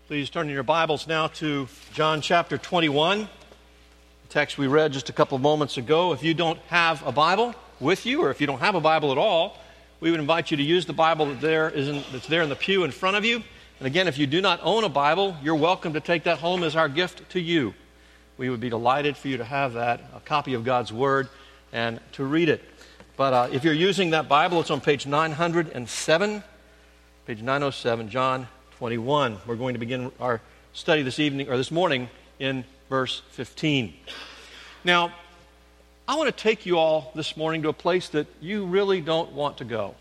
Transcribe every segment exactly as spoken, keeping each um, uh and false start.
Please turn in your Bibles now to John chapter twenty-one, the text we read just a couple of moments ago. If you don't have a Bible with you, or if you don't have a Bible at all, we would invite you to use the Bible that there is in, that's there in the pew in front of you. And again, if you do not own a Bible, you're welcome to take that home as our gift to you. We would be delighted for you to have that, a copy of God's Word, and to read it. But uh, if you're using that Bible, it's on page nine hundred seven, page nine oh seven, John twenty-one. We're going to begin our study this evening, or this morning, in verse fifteen. Now, I want to take you all this morning to a place that you really don't want to go.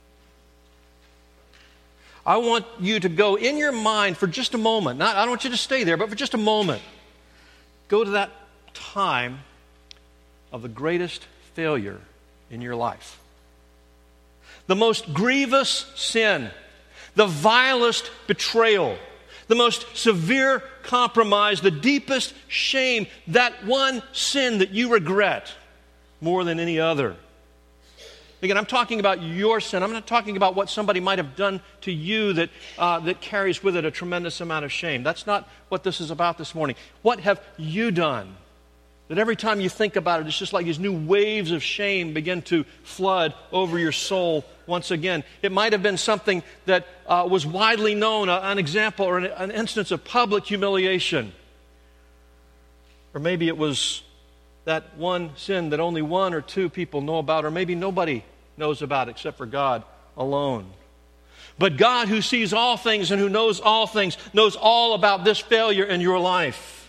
I want you to go in your mind for just a moment. Not, I don't want you to stay there, but for just a moment. Go to that time of the greatest failure in your life. The most grievous sin, the vilest betrayal, the most severe compromise, the deepest shame, that one sin that you regret more than any other. Again, I'm talking about your sin. I'm not talking about what somebody might have done to you that, uh, that carries with it a tremendous amount of shame. That's not what this is about this morning. What have you done that every time you think about it, it's just like these new waves of shame begin to flood over your soul once again? It might have been something that uh, was widely known, uh, an example or an, an instance of public humiliation. Or maybe it was that one sin that only one or two people know about, or maybe nobody knows about except for God alone. But God, who sees all things and who knows all things, knows all about this failure in your life.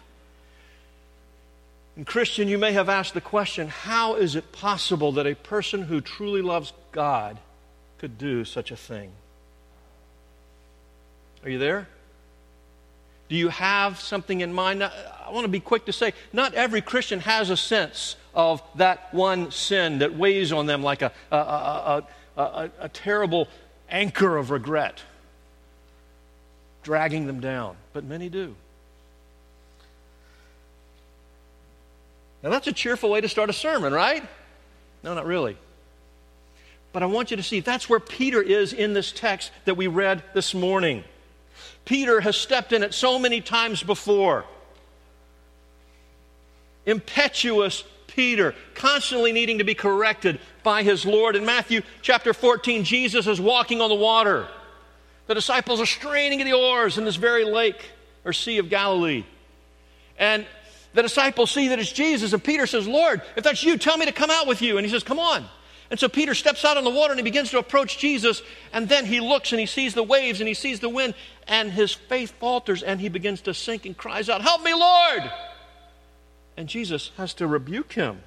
And Christian, you may have asked the question, how is it possible that a person who truly loves God could do such a thing? Are you there? Do you have something in mind? Now, I want to be quick to say, not every Christian has a sense of that one sin that weighs on them like a, a, a, a, a, a terrible anchor of regret, dragging them down. But many do. Now that's a cheerful way to start a sermon, right? No, not really. But I want you to see, that's where Peter is in this text that we read this morning. Peter has stepped in it so many times before. Impetuous Peter, constantly needing to be corrected by his Lord. In Matthew chapter fourteen, Jesus is walking on the water. The disciples are straining at the oars in this very lake or Sea of Galilee. And the disciples see that it's Jesus, and Peter says, Lord, if that's you, tell me to come out with you. And he says, come on. And so Peter steps out on the water and he begins to approach Jesus, and then he looks and he sees the waves and he sees the wind, and his faith falters and he begins to sink and cries out, help me, Lord! And Jesus has to rebuke him.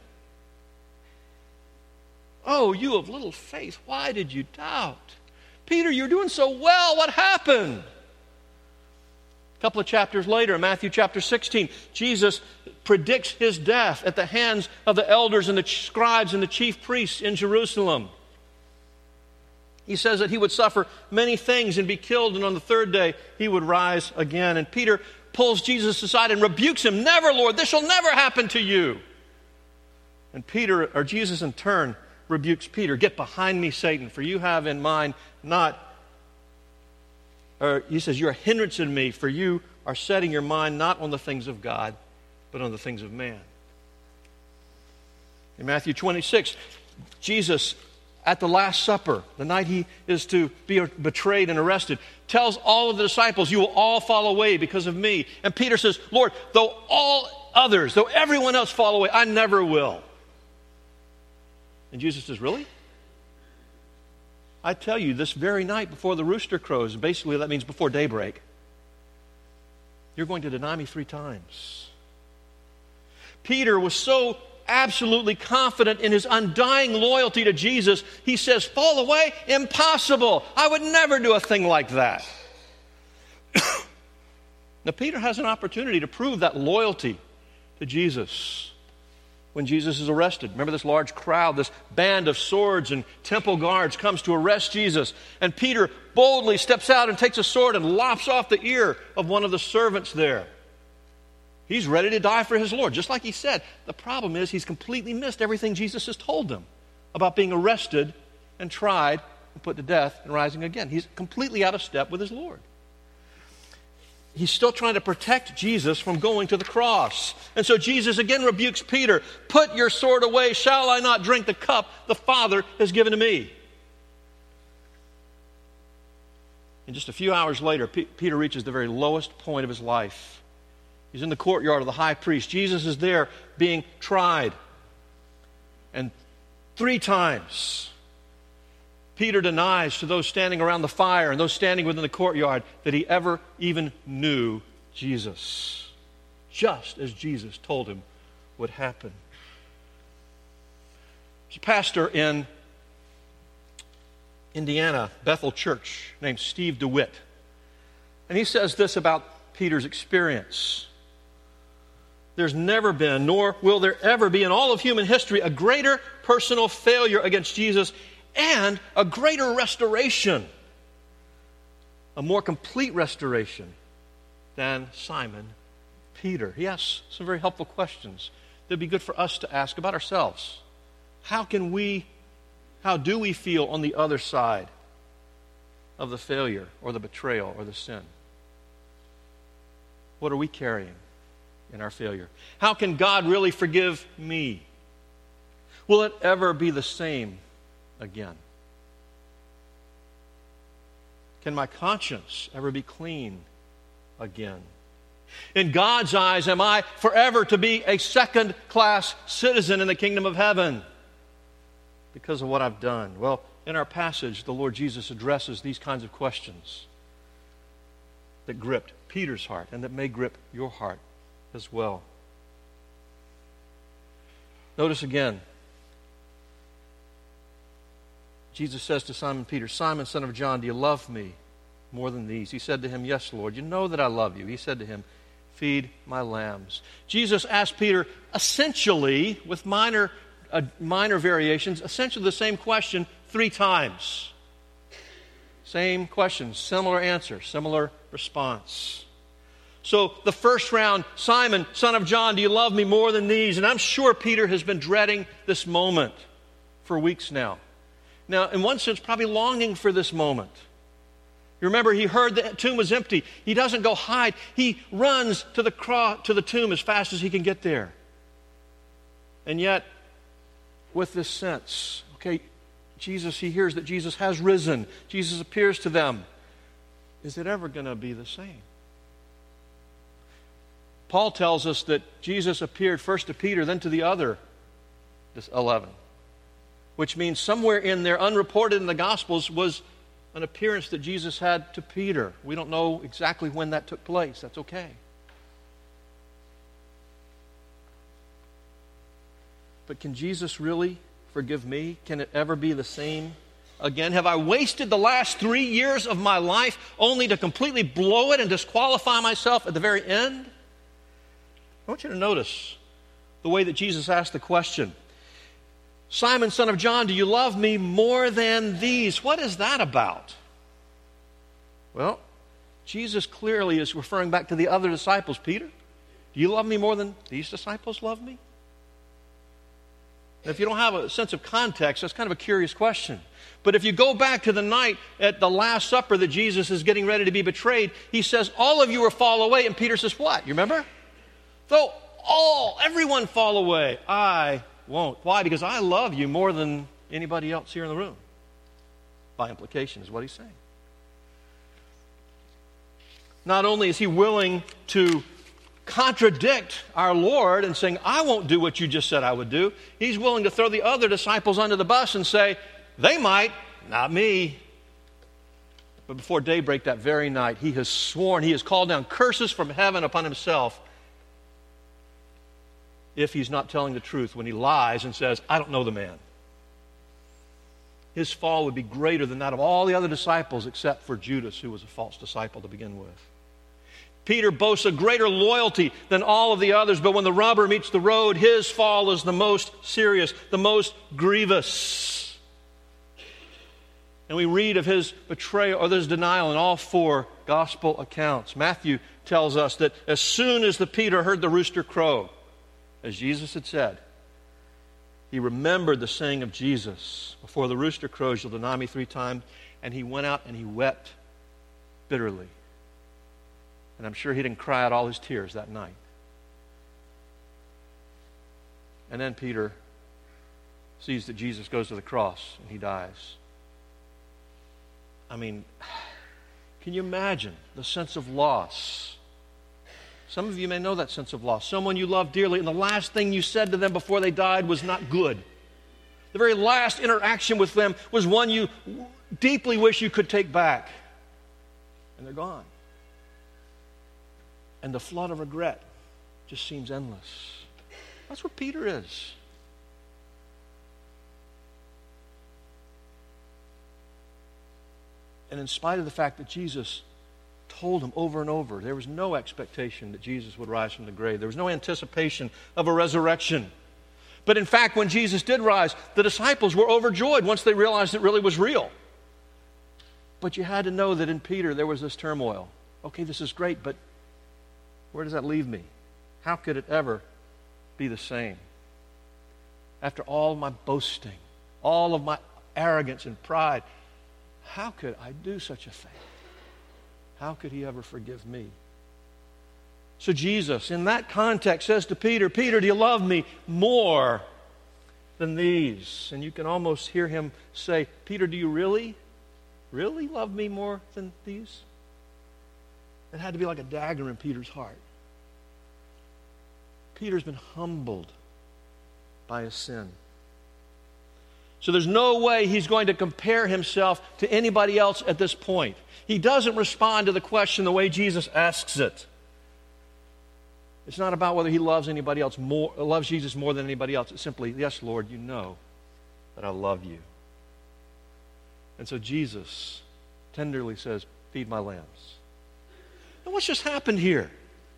Oh, you of little faith, why did you doubt? Peter, you're doing so well, what happened? A couple of chapters later, in Matthew chapter sixteen, Jesus predicts his death at the hands of the elders and the scribes and the chief priests in Jerusalem. He says that he would suffer many things and be killed, and on the third day he would rise again. And Peter pulls Jesus aside and rebukes him. Never, Lord, this shall never happen to you. And Peter, or Jesus in turn, rebukes Peter. Get behind me, Satan, for you have in mind not, or he says, you're a hindrance to me, for you are setting your mind not on the things of God, but on the things of man. In Matthew twenty-six, Jesus, at the Last Supper, the night he is to be betrayed and arrested, tells all of the disciples, you will all fall away because of me. And Peter says, Lord, though all others, though everyone else fall away, I never will. And Jesus says, really? I tell you, this very night before the rooster crows, basically that means before daybreak, you're going to deny me three times. Peter was so absolutely confident in his undying loyalty to Jesus, he says, fall away? Impossible. I would never do a thing like that. Now, Peter has an opportunity to prove that loyalty to Jesus when Jesus is arrested. Remember this large crowd, this band of swords and temple guards comes to arrest Jesus. And Peter boldly steps out and takes a sword and lops off the ear of one of the servants there. He's ready to die for his Lord, just like he said. The problem is he's completely missed everything Jesus has told him about being arrested and tried and put to death and rising again. He's completely out of step with his Lord. he's still trying to protect Jesus from going to the cross. And so Jesus again rebukes Peter, "Put your sword away. Shall I not drink the cup the Father has given to me?" And just a few hours later, P- Peter reaches the very lowest point of his life. He's in the courtyard of the high priest. Jesus is there being tried. And three times, Peter denies to those standing around the fire and those standing within the courtyard that he ever even knew Jesus, just as Jesus told him would happen. There's a pastor in Indiana, Bethel Church, named Steve DeWitt. And he says this about Peter's experience: "There's never been, nor will there ever be in all of human history, a greater personal failure against Jesus and a greater restoration, a more complete restoration than Simon Peter." He asks some very helpful questions that would be good for us to ask about ourselves. How can we How do we feel on the other side of the failure or the betrayal or the sin? What are we carrying in our failure? How can God really forgive me? Will it ever be the same again? Can my conscience ever be clean again? In God's eyes, am I forever to be a second-class citizen in the kingdom of heaven because of what I've done? Well, in our passage, the Lord Jesus addresses these kinds of questions that gripped Peter's heart and that may grip your heart as well. Notice again, Jesus says to Simon Peter, "Simon, son of John, do you love me more than these?" He said to him, "Yes, Lord, you know that I love you." He said to him, "Feed my lambs." Jesus asked Peter essentially, with minor Uh, minor variations, essentially the same question three times. Same question, similar answer, similar response. So the first round, "Simon, son of John, do you love me more than these?" And I'm sure Peter has been dreading this moment for weeks now. Now, in one sense, probably longing for this moment. You remember, he heard the tomb was empty. He doesn't go hide. He runs to the cro- to the tomb as fast as he can get there. And yet, with this sense, okay, Jesus, he hears that Jesus has risen. Jesus appears to them. Is it ever going to be the same? Paul tells us that Jesus appeared first to Peter, then to the other eleven, which means somewhere in there, unreported in the Gospels, was an appearance that Jesus had to Peter. We don't know exactly when that took place. That's okay. But can Jesus really forgive me? Can it ever be the same again? Have I wasted the last three years of my life only to completely blow it and disqualify myself at the very end? I want you to notice the way that Jesus asked the question. "Simon, son of John, do you love me more than these?" What is that about? Well, Jesus clearly is referring back to the other disciples. Peter, do you love me more than these disciples love me? If you don't have a sense of context, that's kind of a curious question. But if you go back to the night at the Last Supper that Jesus is getting ready to be betrayed, he says, "All of you will fall away." And Peter says, "What? You remember? Though all, everyone fall away, I won't." Why? Because I love you more than anybody else here in the room. By implication is what he's saying. Not only is he willing to contradict our Lord and saying, "I won't do what you just said I would do," he's willing to throw the other disciples under the bus and say, "They might, not me." But before daybreak that very night, he has sworn, he has called down curses from heaven upon himself if he's not telling the truth when he lies and says, "I don't know the man." His fall would be greater than that of all the other disciples except for Judas, who was a false disciple to begin with. Peter boasts a greater loyalty than all of the others, but when the rubber meets the road, his fall is the most serious, the most grievous. And we read of his betrayal or his denial in all four gospel accounts. Matthew tells us that as soon as the Peter heard the rooster crow, as Jesus had said, he remembered the saying of Jesus, "Before the rooster crows, you'll deny me three times." And he went out and he wept bitterly. And I'm sure he didn't cry out all his tears that night. And then Peter sees that Jesus goes to the cross and he dies. I mean, can you imagine the sense of loss? Some of you may know that sense of loss. Someone you love dearly, and the last thing you said to them before they died was not good. The very last interaction with them was one you deeply wish you could take back. And they're gone. And the flood of regret just seems endless. That's what Peter is. And in spite of the fact that Jesus told him over and over, there was no expectation that Jesus would rise from the grave. There was no anticipation of a resurrection. But in fact, when Jesus did rise, the disciples were overjoyed once they realized it really was real. But you had to know that in Peter there was this turmoil. Okay, this is great, but where does that leave me? How could it ever be the same? After all my boasting, all of my arrogance and pride, how could I do such a thing? How could he ever forgive me? So Jesus, in that context, says to Peter, Peter, do you love me more than these? And you can almost hear him say, Peter, do you really, really love me more than these? It had to be like a dagger in Peter's heart. Peter's been humbled by his sin. So there's no way he's going to compare himself to anybody else at this point. He doesn't respond to the question the way Jesus asks it. It's not about whether he loves anybody else more, loves Jesus more than anybody else. It's simply, yes, Lord, you know that I love you. And so Jesus tenderly says, feed my lambs. Now what's just happened here?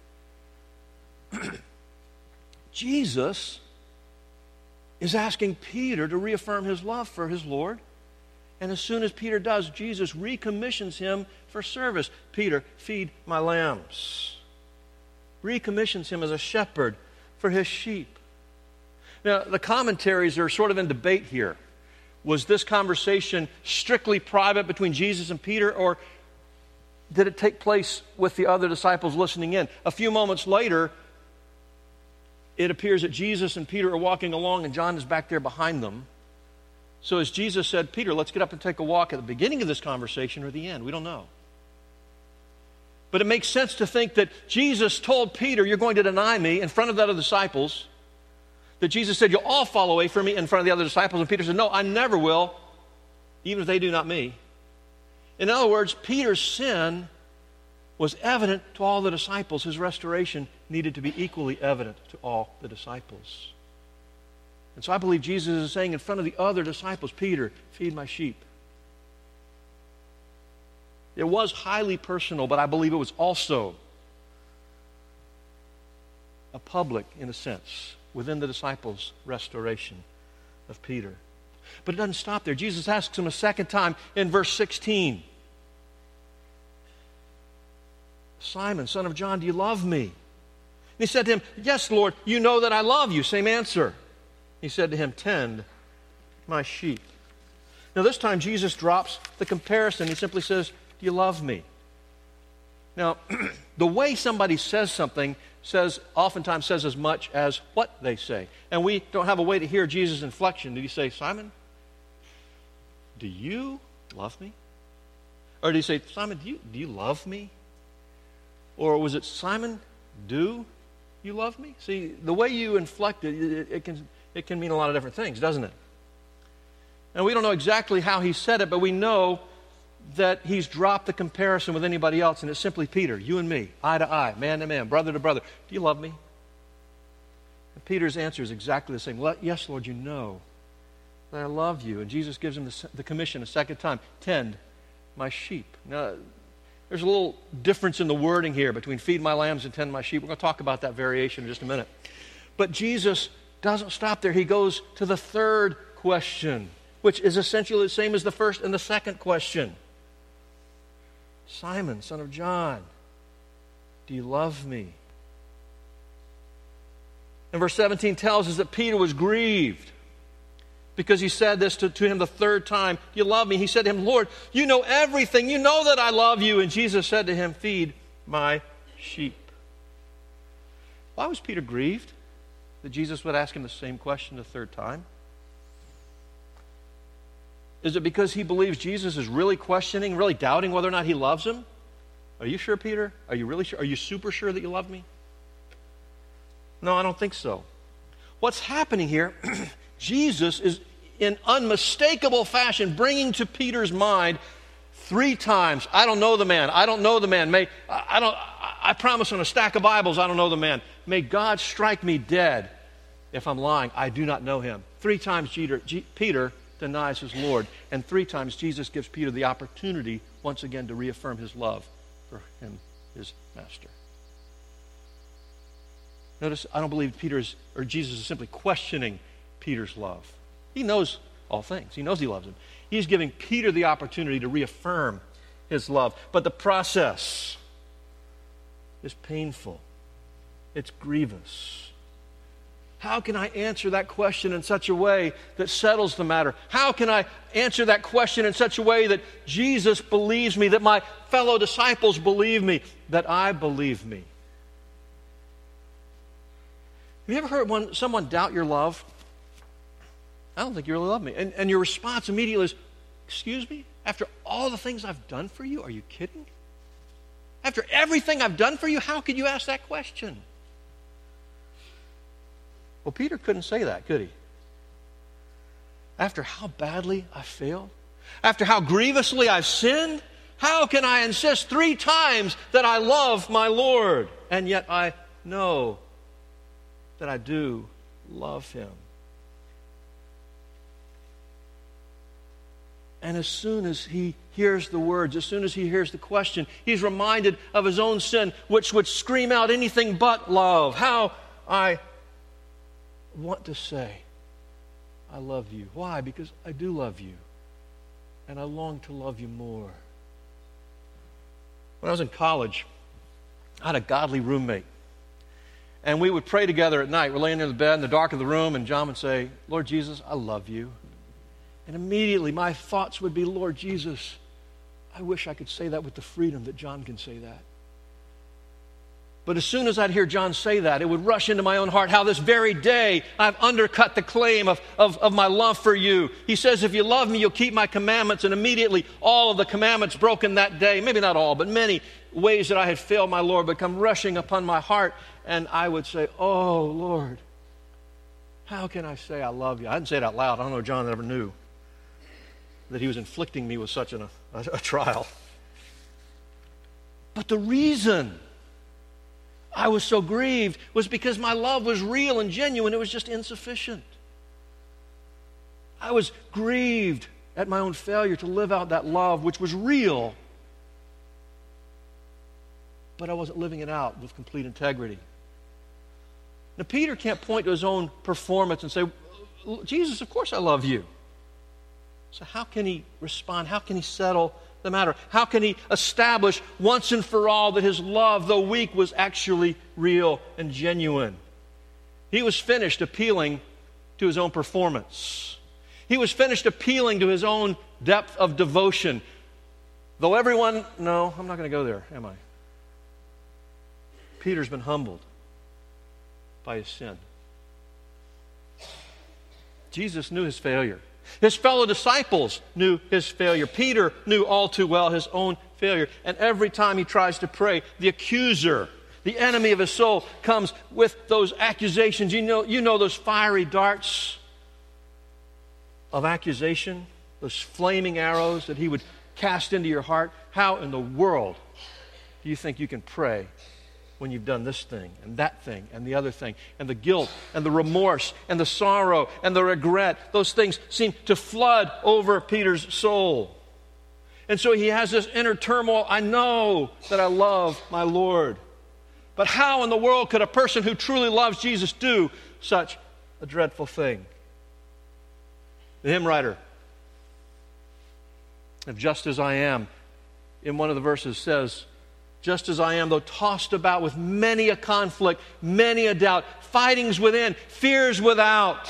Jesus is asking Peter to reaffirm his love for his Lord. And as soon as Peter does, Jesus recommissions him for service. Peter, feed my lambs. Recommissions him as a shepherd for his sheep. Now, the commentaries are sort of in debate here. Was this conversation strictly private between Jesus and Peter, or did it take place with the other disciples listening in? A few moments later, it appears that Jesus and Peter are walking along and John is back there behind them. So as Jesus said, Peter, let's get up and take a walk, at the beginning of this conversation or the end. We don't know. But it makes sense to think that Jesus told Peter, you're going to deny me in front of the other disciples. That Jesus said, you'll all fall away from me in front of the other disciples. And Peter said, no, I never will, even if they do not me. In other words, Peter's sin was evident to all the disciples. His restoration needed to be equally evident to all the disciples. And so I believe Jesus is saying in front of the other disciples, Peter, feed my sheep. It was highly personal, but I believe it was also a public, in a sense, within the disciples' restoration of Peter. But it doesn't stop there. Jesus asks him a second time in verse sixteen. Simon, son of John, do you love me? And he said to him, yes, Lord, you know that I love you. Same answer. He said to him, tend my sheep. Now this time Jesus drops the comparison. He simply says, do you love me? Now, the way somebody says something says oftentimes says as much as what they say. And we don't have a way to hear Jesus' inflection. Did he say, Simon, do you love me? Or did he say, Simon, do you, do you love me? Or was it, Simon, do you love me? See, the way you inflect it, it, it can it can mean a lot of different things, doesn't it? And we don't know exactly how he said it, but we know that he's dropped the comparison with anybody else, and it's simply Peter, you and me, eye to eye, man to man, brother to brother. Do you love me? And Peter's answer is exactly the same. Yes, Lord, you know that I love you. And Jesus gives him the, the commission a second time, tend my sheep. Now, there's a little difference in the wording here between feed my lambs and tend my sheep. We're going to talk about that variation in just a minute. But Jesus doesn't stop there. He goes to the third question, which is essentially the same as the first and the second question. Simon, son of John, do you love me? And verse seventeen tells us that Peter was grieved because he said this to, to him the third time. Do you love me? He said to him, Lord, you know everything. You know that I love you. And Jesus said to him, feed my sheep. Why was Peter grieved that Jesus would ask him the same question the third time? Is it because he believes Jesus is really questioning, really doubting whether or not he loves him? Are you sure, Peter? Are you really sure? Are you super sure that you love me? No, I don't think so. What's happening here, Jesus is in unmistakable fashion bringing to Peter's mind three times, I don't know the man, I don't know the man. May I don't I promise on a stack of Bibles I don't know the man. May God strike me dead if I'm lying. I do not know him. Three times Peter, Peter denies his Lord, and three times Jesus gives Peter the opportunity once again to reaffirm his love for him, his master. Notice, I don't believe Peter's or Jesus is simply questioning Peter's love. He knows all things. He knows he loves him. He's giving Peter the opportunity to reaffirm his love. But the process is painful. It's grievous. How can I answer that question in such a way that settles the matter? How can I answer that question in such a way that Jesus believes me, that my fellow disciples believe me, that I believe me? Have you ever heard one, someone doubt your love? I don't think you really love me. And, and your response immediately is, excuse me? After all the things I've done for you, are you kidding? After everything I've done for you, how could you ask that question? Well, Peter couldn't say that, could he? After how badly I failed, after how grievously I've sinned, how can I insist three times that I love my Lord? And yet I know that I do love him. And as soon as he hears the words, as soon as he hears the question, he's reminded of his own sin, which would scream out anything but love. How I want to say, I love you. Why? Because I do love you. And I long to love you more. When I was in college, I had a godly roommate. And we would pray together at night. We're laying in the bed in the dark of the room, and John would say, Lord Jesus, I love you. And immediately my thoughts would be, Lord Jesus, I wish I could say that with the freedom that John can say that. But as soon as I'd hear John say that, it would rush into my own heart how this very day I've undercut the claim of, of, of my love for you. He says, if you love me, you'll keep my commandments. And immediately all of the commandments broken that day, maybe not all, but many ways that I had failed my Lord would come rushing upon my heart. And I would say, oh, Lord, how can I say I love you? I didn't say it out loud. I don't know if John ever knew that he was inflicting me with such an, a, a trial. But the reason I was so grieved was because my love was real and genuine. It was just insufficient. I was grieved at my own failure to live out that love, which was real, but I wasn't living it out with complete integrity. Now, Peter can't point to his own performance and say, Jesus, of course I love you. So how can he respond? How can he settle the matter? How can he establish once and for all that his love, though weak, was actually real and genuine? He was finished appealing to his own performance. He was finished appealing to his own depth of devotion. Though everyone, no, I'm not going to go there, am I? Peter's been humbled by his sin. Jesus knew his failure. His fellow disciples knew his failure. Peter knew all too well his own failure. And every time he tries to pray, the accuser, the enemy of his soul, comes with those accusations. You know, you know those fiery darts of accusation, those flaming arrows that he would cast into your heart. How in the world do you think you can pray when you've done this thing and that thing and the other thing, and the guilt and the remorse and the sorrow and the regret? Those things seem to flood over Peter's soul. And so he has this inner turmoil. I know that I love my Lord, but how in the world could a person who truly loves Jesus do such a dreadful thing? The hymn writer of Just As I Am, in one of the verses says, just as I am, though tossed about with many a conflict, many a doubt, fightings within, fears without.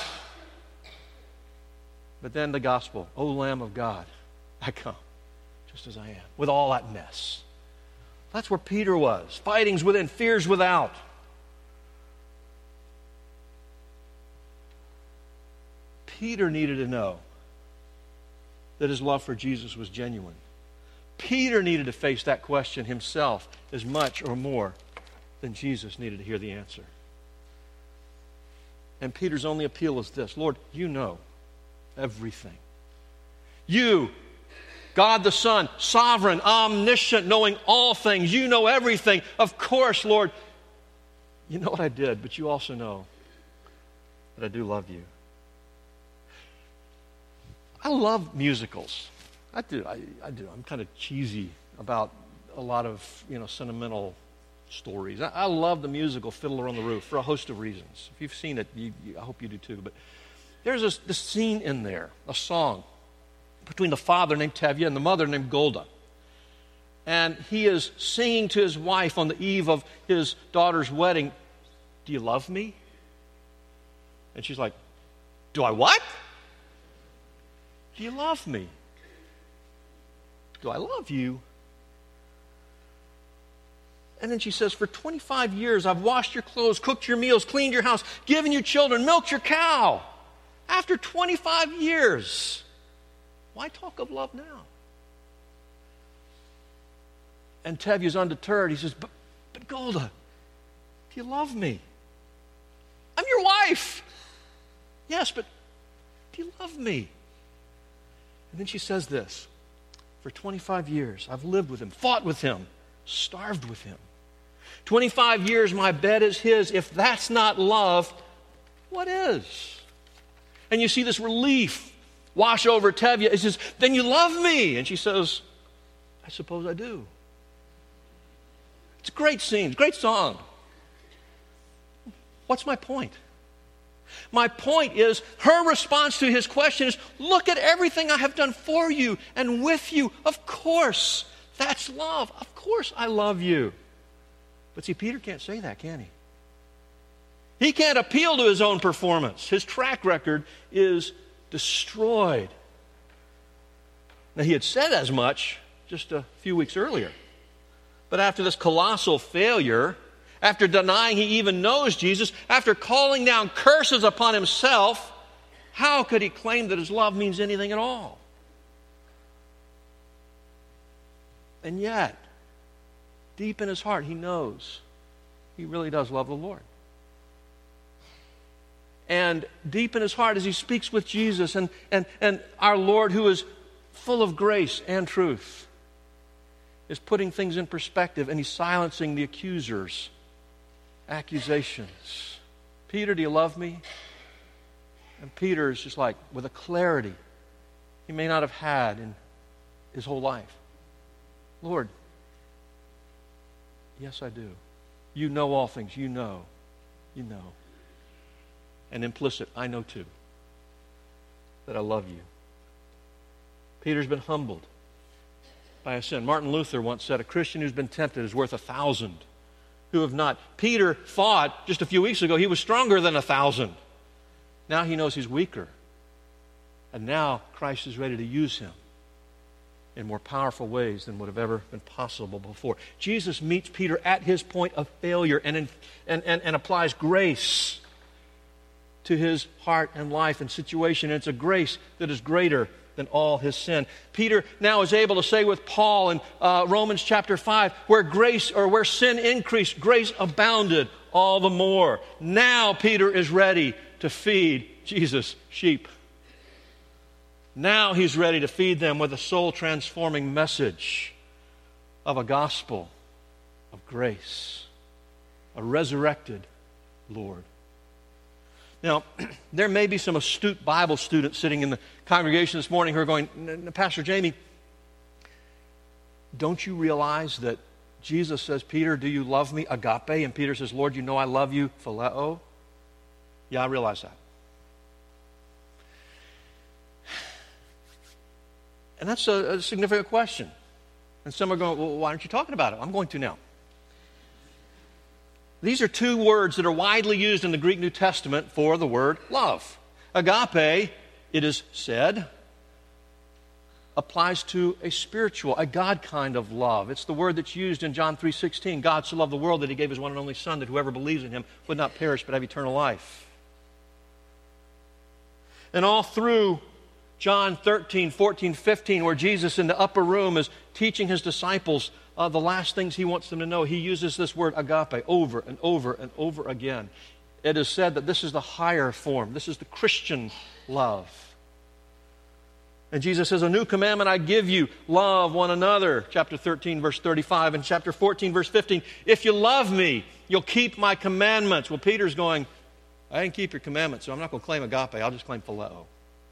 But then the gospel, O Lamb of God, I come just as I am, with all that mess, That's where Peter was. Fightings within, fears without. Peter needed to know that his love for Jesus was genuine. Peter needed to face that question himself as much or more than Jesus needed to hear the answer. And Peter's only appeal is this: Lord, you know everything. You, God the Son, sovereign, omniscient, knowing all things. You know everything. Of course, Lord, you know what I did, but you also know that I do love you. I love musicals. I do. I, I do. I'm kind of cheesy about a lot of, you know, sentimental stories. I, I love the musical Fiddler on the Roof for a host of reasons. If you've seen it, you, you, I hope you do too. But there's this, this scene in there, a song between the father named Tevye and the mother named Golda. And he is singing to his wife on the eve of his daughter's wedding, "Do you love me?" And she's like, "Do I what? Do you love me? Do I love you?" And then she says, "For twenty-five years I've washed your clothes, cooked your meals, cleaned your house, given you children, milked your cow. After twenty-five years, why talk of love now?" And Tevye's undeterred. He says, but, but Golda, do you love me? I'm your wife. Yes, but do you love me? And then she says this: "For twenty-five years, I've lived with him, fought with him, starved with him. twenty-five years, my bed is his. If that's not love, what is?" And you see this relief wash over Tevye. He says, "Then you love me." And she says, "I suppose I do." It's a great scene, great song. What's my point? My point is, her response to his question is, look at everything I have done for you and with you. Of course, that's love. Of course I love you. But see, Peter can't say that, can he? He can't appeal to his own performance. His track record is destroyed. Now, he had said as much just a few weeks earlier. But after this colossal failure, after denying he even knows Jesus, after calling down curses upon himself, how could he claim that his love means anything at all? And yet, deep in his heart, he knows he really does love the Lord. And deep in his heart, as he speaks with Jesus and, and, and our Lord, who is full of grace and truth, is putting things in perspective, and he's silencing the accusers' accusations. "Peter, do you love me?" And Peter is just like, with a clarity he may not have had in his whole life. "Lord, yes, I do. You know all things. You know. You know." And implicit, I know too, that I love you. Peter's been humbled by a sin. Martin Luther once said, "A Christian who's been tempted is worth a thousand who have not." Peter thought just a few weeks ago he was stronger than a thousand. Now he knows he's weaker. And now Christ is ready to use him in more powerful ways than would have ever been possible before. Jesus meets Peter at his point of failure and, in, and, and, and applies grace to his heart and life and situation. And it's a grace that is greater than all his sin. Peter now is able to say with Paul in uh, Romans chapter five, where grace or where sin increased, grace abounded all the more. Now Peter is ready to feed Jesus' sheep. Now he's ready to feed them with a soul-transforming message of a gospel of grace, a resurrected Lord. Now, there may be some astute Bible students sitting in the congregation this morning who are going, "Pastor Jamie, don't you realize that Jesus says, 'Peter, do you love me?' Agape." And Peter says, "Lord, you know I love you." Phileo. Yeah, I realize that. And that's a, a significant question. And some are going, "Well, why aren't you talking about it?" I'm going to now. These are two words that are widely used in the Greek New Testament for the word love. Agape, it is said, applies to a spiritual, a God kind of love. It's the word that's used in John three sixteen. God so loved the world that he gave his one and only Son, that whoever believes in him would not perish but have eternal life. And all through John thirteen, fourteen, fifteen, where Jesus in the upper room is teaching his disciples uh, the last things he wants them to know, he uses this word agape over and over and over again. It is said that this is the higher form. This is the Christian love. And Jesus says, a new commandment I give you, love one another. Chapter thirteen, verse thirty-five. And chapter fourteen, verse fifteen, if you love me, you'll keep my commandments. Well, Peter's going, I didn't keep your commandments, so I'm not going to claim agape. I'll just claim phileo.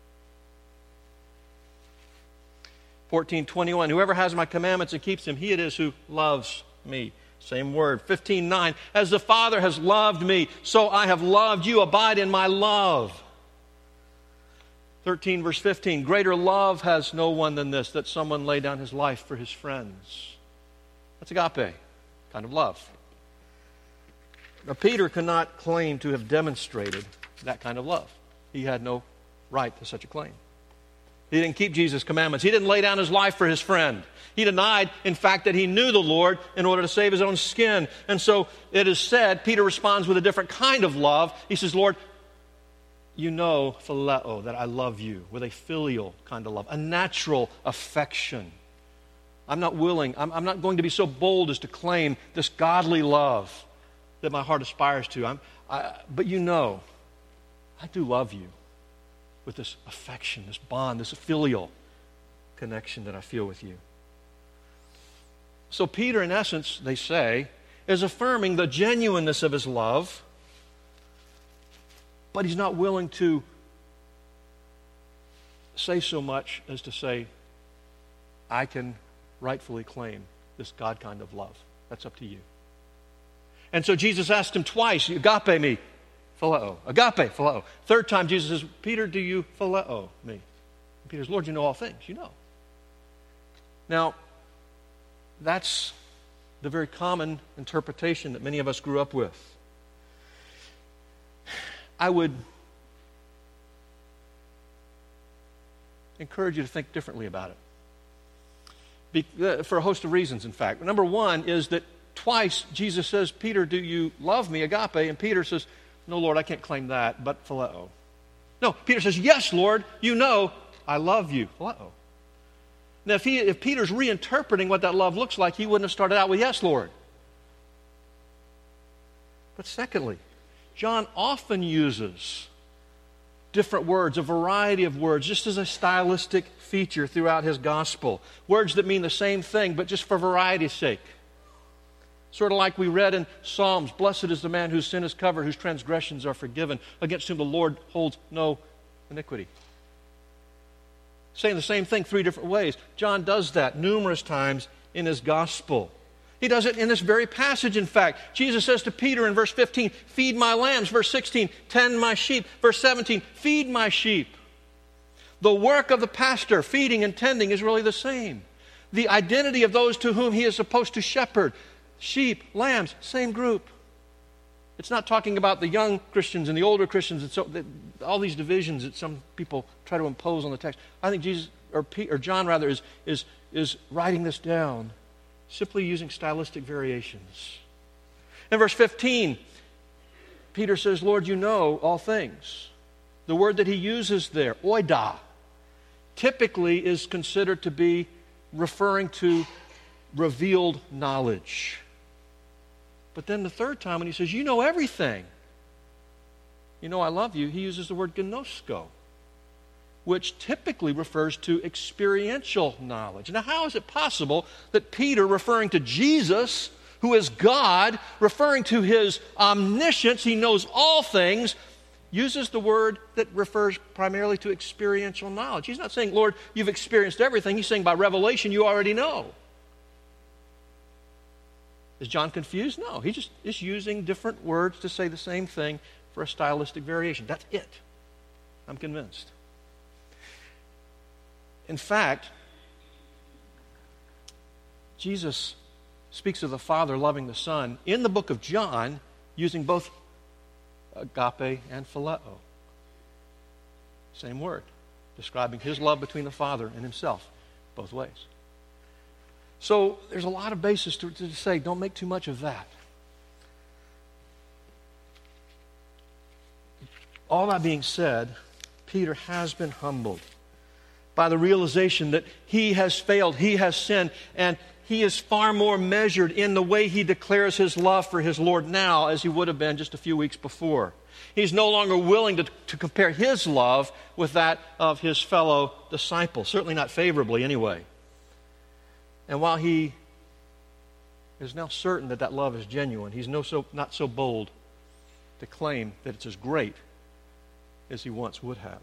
fourteen twenty-one, whoever has my commandments and keeps them, he it is who loves me. Same word. fifteen nine, as the Father has loved me, so I have loved you. Abide in my love. thirteen verse fifteen, greater love has no one than this, that someone lay down his life for his friends. That's agape, kind of love. Now, Peter cannot claim to have demonstrated that kind of love. He had no right to such a claim. He didn't keep Jesus' commandments. He didn't lay down his life for his friend. He denied, in fact, that he knew the Lord in order to save his own skin. And so it is said, Peter responds with a different kind of love. He says, Lord, you know, phileo, that I love you, with a filial kind of love, a natural affection. I'm not willing, I'm, I'm not going to be so bold as to claim this godly love that my heart aspires to. I'm, I, but you know, I do love you with this affection, this bond, this filial connection that I feel with you. So Peter, in essence, they say, is affirming the genuineness of his love, but he's not willing to say so much as to say, I can rightfully claim this God kind of love. That's up to you. And so Jesus asked him twice, agape me, phileo. Agape, phileo. Third time Jesus says, Peter, do you phileo me? And Peter says, Lord, you know all things. You know. Now, that's the very common interpretation that many of us grew up with. I would encourage you to think differently about it. Be, uh, for a host of reasons, in fact. Number one is that twice Jesus says, Peter, do you love me, agape? And Peter says, no, Lord, I can't claim that, but phileo. No, Peter says, yes, Lord, you know I love you, phileo. Now, if, he, if Peter's reinterpreting what that love looks like, he wouldn't have started out with, yes, Lord. But secondly, John often uses different words, a variety of words, just as a stylistic feature throughout his gospel. Words that mean the same thing, but just for variety's sake. Sort of like we read in Psalms, blessed is the man whose sin is covered, whose transgressions are forgiven, against whom the Lord holds no iniquity. Saying the same thing three different ways. John does that numerous times in his gospel. He does it in this very passage, in fact. Jesus says to Peter in verse fifteen, feed my lambs. Verse sixteen, tend my sheep. Verse seventeen, feed my sheep. The work of the pastor, feeding and tending, is really the same. The identity of those to whom he is supposed to shepherd, sheep, lambs, same group. It's not talking about the young Christians and the older Christians and so that, all these divisions that some people try to impose on the text. I think Jesus or, Pete, or John rather is is is writing this down, simply using stylistic variations. In verse fifteen, Peter says, Lord, you know all things. The word that he uses there, oida, typically is considered to be referring to revealed knowledge. But then the third time when he says, you know everything, you know I love you, he uses the word gnosko, which typically refers to experiential knowledge. Now, how is it possible that Peter, referring to Jesus, who is God, referring to his omniscience, he knows all things, uses the word that refers primarily to experiential knowledge? He's not saying, Lord, you've experienced everything. He's saying by revelation you already know. Is John confused? No. He just is using different words to say the same thing for a stylistic variation. That's it. I'm convinced. In fact, Jesus speaks of the Father loving the Son in the book of John using both agape and phileo. Same word, describing his love between the Father and himself. both ways. So there's a lot of basis to, to say, don't make too much of that. All that being said, Peter has been humbled by the realization that he has failed, he has sinned, and he is far more measured in the way he declares his love for his Lord now as he would have been just a few weeks before. He's no longer willing to, to compare his love with that of his fellow disciples, certainly not favorably anyway. And while he is now certain that that love is genuine, he's no so, not so bold to claim that it's as great as he once would have.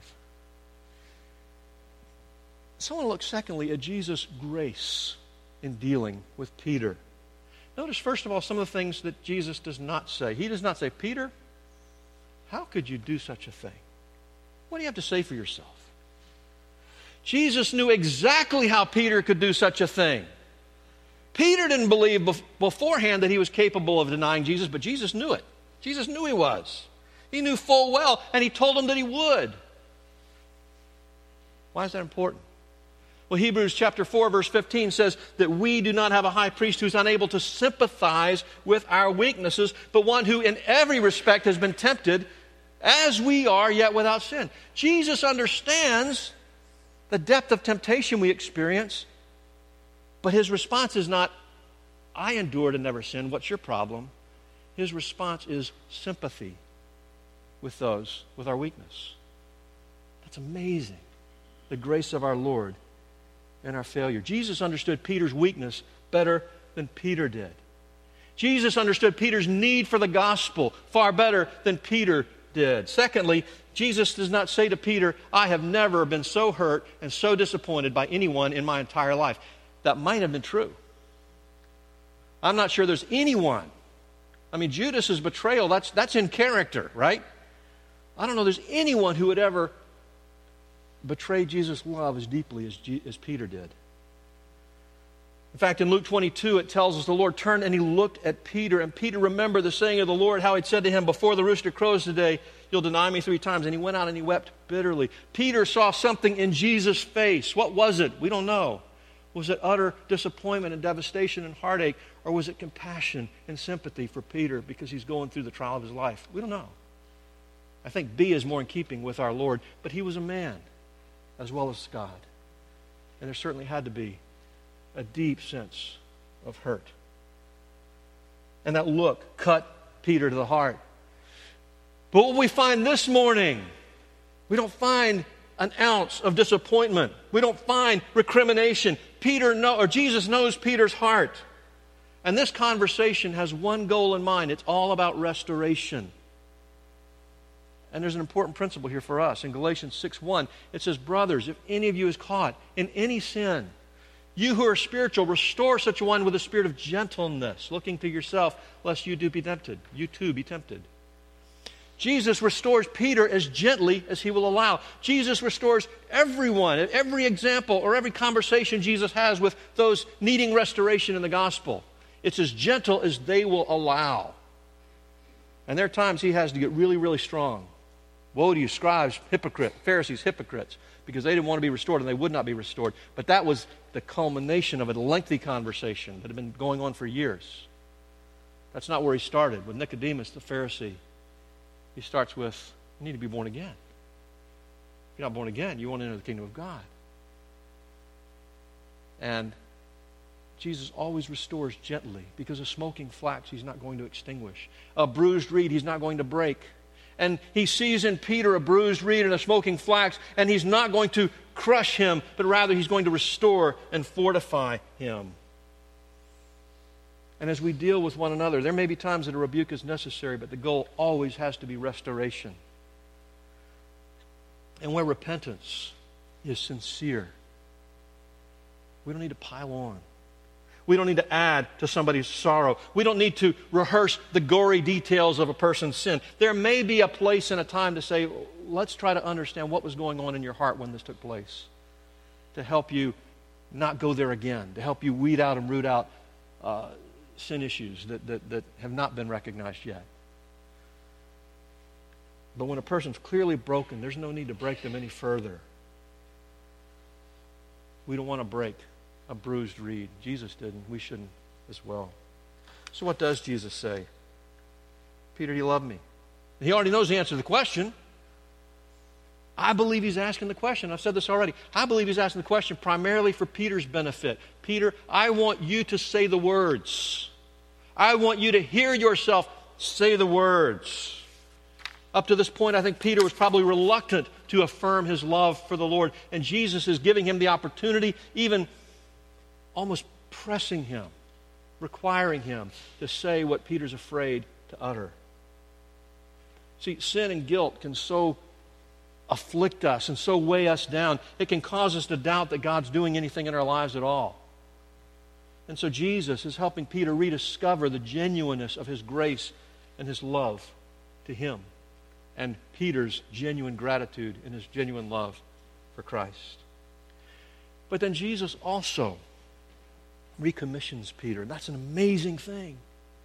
So I want to look secondly at Jesus' grace in dealing with Peter. Notice first of all some of the things that Jesus does not say. He does not say, Peter, how could you do such a thing? What do you have to say for yourself? Jesus knew exactly how Peter could do such a thing. Peter didn't believe bef- beforehand that he was capable of denying Jesus, but Jesus knew it. Jesus knew he was. He knew full well, and he told him that he would. Why is that important? Well, Hebrews chapter four, verse fifteen says that we do not have a high priest who's unable to sympathize with our weaknesses, but one who in every respect has been tempted as we are, yet without sin. Jesus understands the depth of temptation we experience, but his response is not, I endured and never sinned, what's your problem? His response is sympathy with those with our weakness. That's amazing, the grace of our Lord and our failure. Jesus understood Peter's weakness better than Peter did. Jesus understood Peter's need for the gospel far better than Peter did. Secondly, Jesus does not say to Peter, I have never been so hurt and so disappointed by anyone in my entire life. That might have been true. I'm not sure there's anyone. I mean, Judas's betrayal, that's, that's in character, right? I don't know there's anyone who would ever betray Jesus' love as deeply as, G- as Peter did. In fact, in Luke twenty-two, it tells us the Lord turned and he looked at Peter, and Peter remembered the saying of the Lord, how he'd said to him, before the rooster crows today, you'll deny me three times. And he went out and he wept bitterly. Peter saw something in Jesus' face. What was it? We don't know. Was it utter disappointment and devastation and heartache, or was it compassion and sympathy for Peter because he's going through the trial of his life? We don't know. I think B is more in keeping with our Lord, but he was a man as well as God. And there certainly had to be a deep sense of hurt. And that look cut Peter to the heart. But what we find this morning, we don't find an ounce of disappointment. We don't find recrimination. Peter know, or Jesus knows Peter's heart. And this conversation has one goal in mind. It's all about restoration. And there's an important principle here for us. In Galatians six one, it says, brothers, if any of you is caught in any sin, you who are spiritual, restore such a one with a spirit of gentleness, looking to yourself, lest you do be tempted. You too be tempted. Jesus restores Peter as gently as he will allow. Jesus restores everyone, at every example or every conversation Jesus has with those needing restoration in the gospel. It's as gentle as they will allow. And there are times he has to get really, really strong. Woe to you, scribes, hypocrite, Pharisees, hypocrites, because they didn't want to be restored and they would not be restored. But that was the culmination of a lengthy conversation that had been going on for years. That's not where he started. With Nicodemus, the Pharisee, he starts with, you need to be born again. If you're not born again, you won't enter the kingdom of God. And Jesus always restores gently, because a smoking flax he's not going to extinguish. A bruised reed he's not going to break. And he sees in Peter a bruised reed and a smoking flax, and he's not going to crush him, but rather he's going to restore and fortify him. And as we deal with one another, there may be times that a rebuke is necessary, but the goal always has to be restoration. And where repentance is sincere, we don't need to pile on. We don't need to add to somebody's sorrow. We don't need to rehearse the gory details of a person's sin. There may be a place and a time to say, let's try to understand what was going on in your heart when this took place, to help you not go there again, to help you weed out and root out uh, sin issues that, that, that have not been recognized yet. But when a person's clearly broken, there's no need to break them any further. we don't want to break a bruised reed. Jesus didn't. We shouldn't as well. So what does Jesus say? Peter, do you love me? He already knows the answer to the question. I believe he's asking the question. I've said this already. I believe he's asking the question primarily for Peter's benefit. Peter, I want you to say the words. I want you to hear yourself say the words. Up to this point, I think Peter was probably reluctant to affirm his love for the Lord. And Jesus is giving him the opportunity, even almost pressing him, requiring him to say what Peter's afraid to utter. See, sin and guilt can so afflict us and so weigh us down. It can cause us to doubt that God's doing anything in our lives at all. And so Jesus is helping Peter rediscover the genuineness of his grace and his love to him, and Peter's genuine gratitude and his genuine love for Christ. But then Jesus also recommissions Peter, and that's an amazing thing.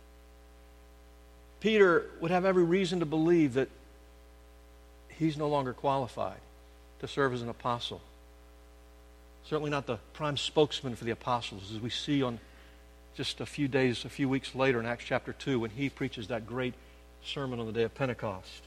Peter would have every reason to believe that he's no longer qualified to serve as an apostle. Certainly not the prime spokesman for the apostles, as we see on just a few days, a few weeks later in Acts chapter two, when he preaches that great sermon on the day of Pentecost.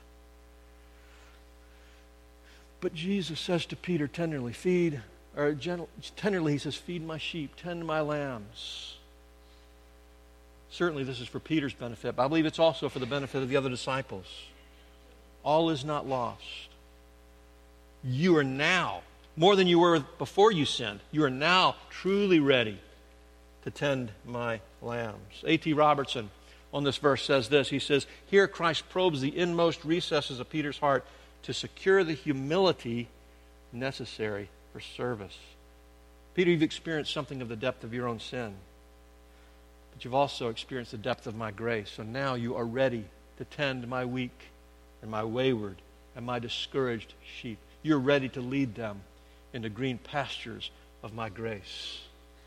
But Jesus says to Peter tenderly, feed, or gentle, tenderly he says, feed my sheep, tend my lambs. Certainly this is for Peter's benefit, but I believe it's also for the benefit of the other disciples. All is not lost. You are now, more than you were before you sinned, you are now truly ready to tend my lambs. A T Robertson on this verse says this. He says, here Christ probes the inmost recesses of Peter's heart to secure the humility necessary for service. Peter, you've experienced something of the depth of your own sin, but you've also experienced the depth of my grace. So now you are ready to tend my weak and my wayward and my discouraged sheep. You're ready to lead them into green pastures of my grace.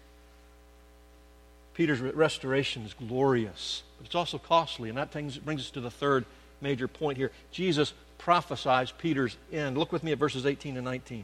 Peter's restoration is glorious, but it's also costly, and that brings us to the third major point here. Jesus prophesies Peter's end. Look with me at verses eighteen and nineteen.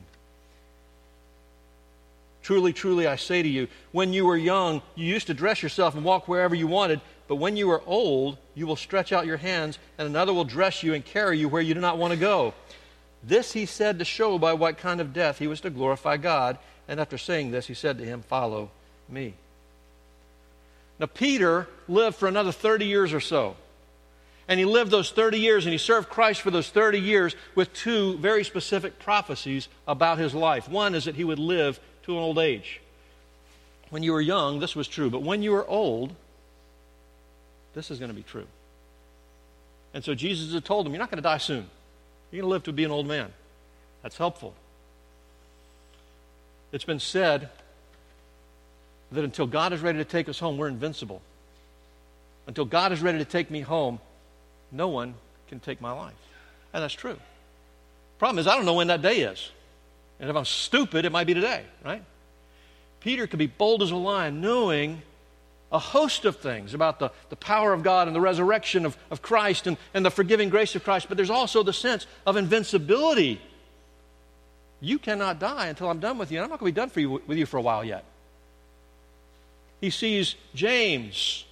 Truly, truly, I say to you, when you were young, you used to dress yourself and walk wherever you wanted, but when you are old, you will stretch out your hands, and another will dress you and carry you where you do not want to go. This he said to show by what kind of death he was to glorify God. And after saying this, he said to him, follow me. Now, Peter lived for another thirty years or so. And he lived those thirty years, and he served Christ for those thirty years with two very specific prophecies about his life. One is that he would live to an old age. When you were young, this was true. But when you are old, this is going to be true. And so Jesus had told him, you're not going to die soon. You're going to live to be an old man. That's helpful. It's been said that until God is ready to take us home, we're invincible. Until God is ready to take me home, no one can take my life. And that's true. Problem is, I don't know when that day is. And if I'm stupid, it might be today, right? Peter could be bold as a lion, knowing a host of things about the, the power of God and the resurrection of, of Christ and, and the forgiving grace of Christ, but there's also the sense of invincibility. You cannot die until I'm done with you, and I'm not going to be done for you, with you for a while yet. He sees James,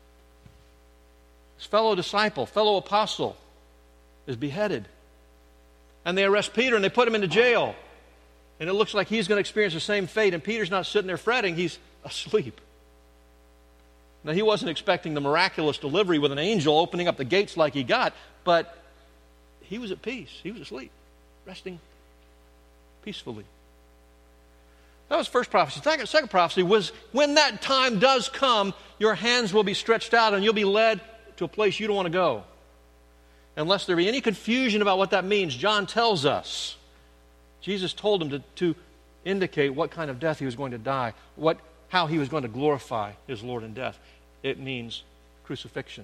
his fellow disciple, fellow apostle, is beheaded. And they arrest Peter and they put him into jail. And it looks like he's going to experience the same fate, and Peter's not sitting there fretting, he's asleep. Now, he wasn't expecting the miraculous delivery with an angel opening up the gates like he got, but he was at peace. He was asleep, resting peacefully. That was the first prophecy. Second, second prophecy was, when that time does come, your hands will be stretched out and you'll be led to a place you don't want to go. Unless there be any confusion about what that means, John tells us. Jesus told him to, to indicate what kind of death he was going to die, what how he was going to glorify his Lord in death. It means crucifixion.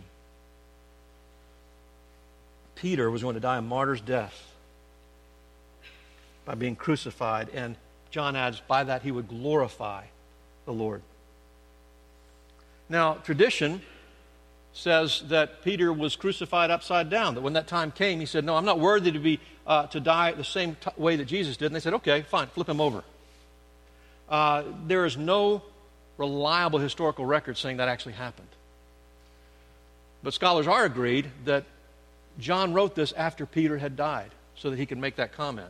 Peter was going to die a martyr's death by being crucified, and John adds, by that he would glorify the Lord. Now, tradition says that Peter was crucified upside down, that when that time came, he said, no, I'm not worthy to be uh, to die the same t- way that Jesus did. And they said, okay, fine, flip him over. Uh, there is no reliable historical record saying that actually happened. But scholars are agreed that John wrote this after Peter had died so that he could make that comment.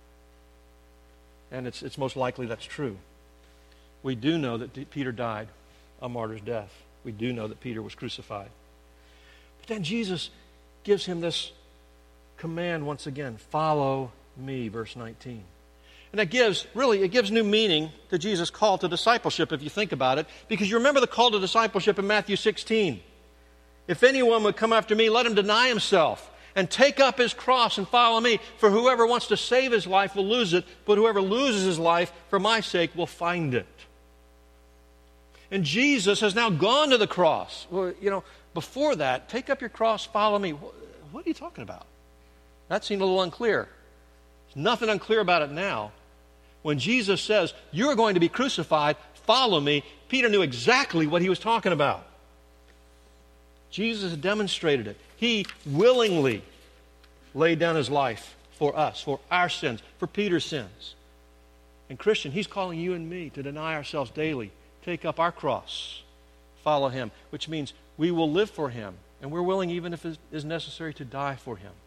And it's, it's most likely that's true. We do know that Peter died a martyr's death. We do know that Peter was crucified. But then Jesus gives him this command once again, follow me, verse nineteen. And that gives, really, it gives new meaning to Jesus' call to discipleship, if you think about it, because you remember the call to discipleship in Matthew sixteen. If anyone would come after me, let him deny himself and take up his cross and follow me. For whoever wants to save his life will lose it, but whoever loses his life for my sake will find it. And Jesus has now gone to the cross. Well, you know, before that, take up your cross, follow me. What are you talking about? That seemed a little unclear. There's nothing unclear about it now. When Jesus says, you're going to be crucified, follow me, Peter knew exactly what he was talking about. Jesus demonstrated it. He willingly laid down his life for us, for our sins, for Peter's sins. And Christian, he's calling you and me to deny ourselves daily, take up our cross, follow him, which means we will live for him, and we're willing, even if it is necessary, to die for him.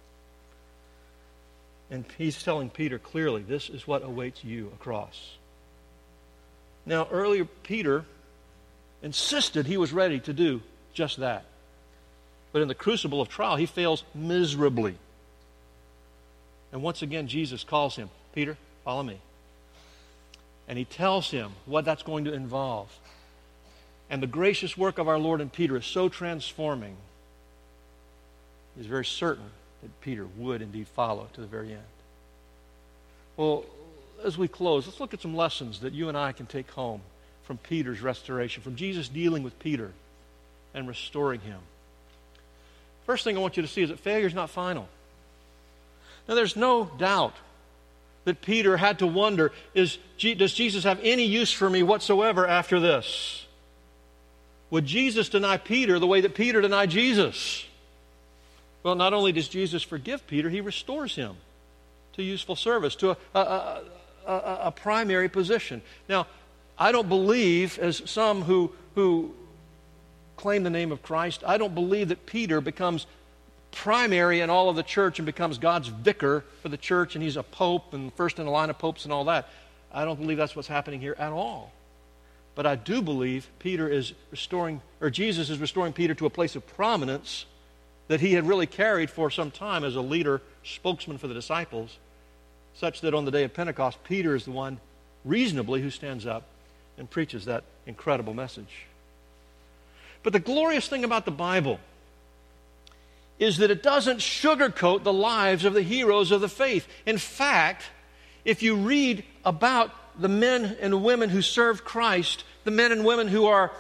And he's telling Peter clearly, this is what awaits you across. Now, earlier, Peter insisted he was ready to do just that. But in the crucible of trial, he fails miserably. And once again, Jesus calls him, Peter, follow me. And he tells him what that's going to involve. And the gracious work of our Lord and Peter is so transforming, he's very certain that Peter would indeed follow to the very end. Well, as we close, let's look at some lessons that you and I can take home from Peter's restoration, from Jesus dealing with Peter and restoring him. First thing I want you to see is that failure is not final. Now, there's no doubt that Peter had to wonder, is, does Jesus have any use for me whatsoever after this? Would Jesus deny Peter the way that Peter denied Jesus? Well, not only does Jesus forgive Peter, he restores him to useful service, to a, a, a, a, a primary position. Now, I don't believe, as some who, who claim the name of Christ, I don't believe that Peter becomes primary in all of the church and becomes God's vicar for the church, and he's a pope and first in the line of popes and all that. I don't believe that's what's happening here at all. But I do believe Peter is restoring, or Jesus is restoring Peter to a place of prominence that he had really carried for some time as a leader, spokesman for the disciples, such that on the day of Pentecost, Peter is the one reasonably who stands up and preaches that incredible message. But the glorious thing about the Bible is that it doesn't sugarcoat the lives of the heroes of the faith. In fact, if you read about the men and women who served Christ, the men and women who are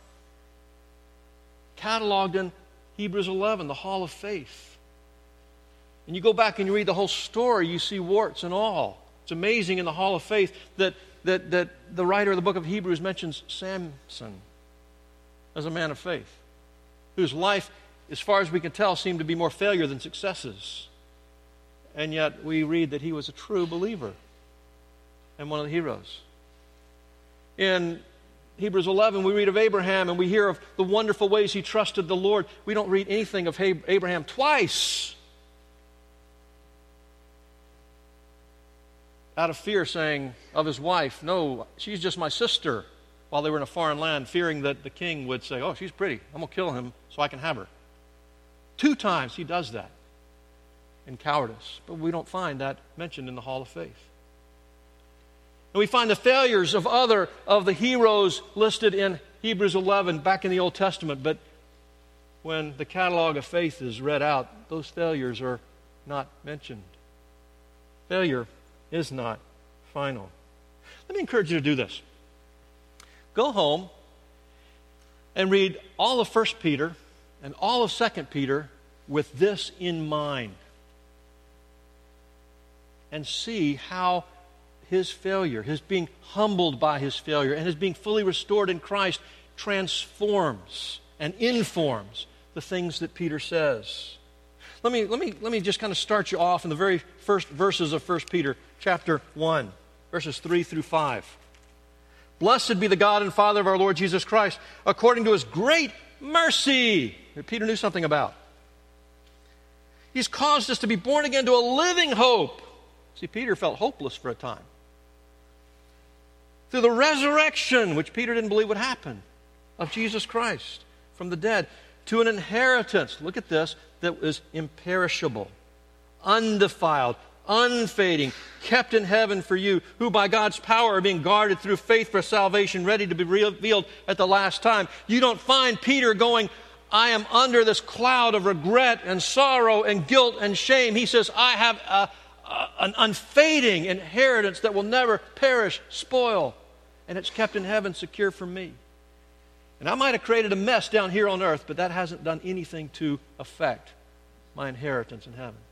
cataloged in Hebrews eleven, the Hall of Faith, and you go back and you read the whole story, you see warts and all. It's amazing in the Hall of Faith that, that, that the writer of the book of Hebrews mentions Samson as a man of faith, whose life, as far as we can tell, seemed to be more failure than successes. And yet we read that he was a true believer and one of the heroes. In Hebrews eleven, we read of Abraham and we hear of the wonderful ways he trusted the Lord. We don't read anything of Abraham twice out of fear saying of his wife, no, she's just my sister, while they were in a foreign land, fearing that the king would say, oh, she's pretty, I'm going to kill him so I can have her. Two times he does that in cowardice, but we don't find that mentioned in the Hall of Faith. And we find the failures of other of the heroes listed in Hebrews eleven back in the Old Testament, but when the catalog of faith is read out, those failures are not mentioned. Failure is not final. Let me encourage you to do this. Go home and read all of First Peter and all of Second Peter with this in mind. And see how his failure, his being humbled by his failure, and his being fully restored in Christ transforms and informs the things that Peter says. Let me, let me, let me just kind of start you off in the very first verses of First Peter chapter one, verses three through five. Blessed be the God and Father of our Lord Jesus Christ, according to his great mercy, that Peter knew something about. He's caused us to be born again to a living hope. See, Peter felt hopeless for a time. Through the resurrection, which Peter didn't believe would happen, of Jesus Christ from the dead, to an inheritance, look at this, that was imperishable, undefiled, unfading, kept in heaven for you, who by God's power are being guarded through faith for salvation, ready to be revealed at the last time. You don't find Peter going, I am under this cloud of regret and sorrow and guilt and shame. He says, I have a, a, an unfading inheritance that will never perish, spoil, and it's kept in heaven secure for me. And I might have created a mess down here on earth, but that hasn't done anything to affect my inheritance in heaven.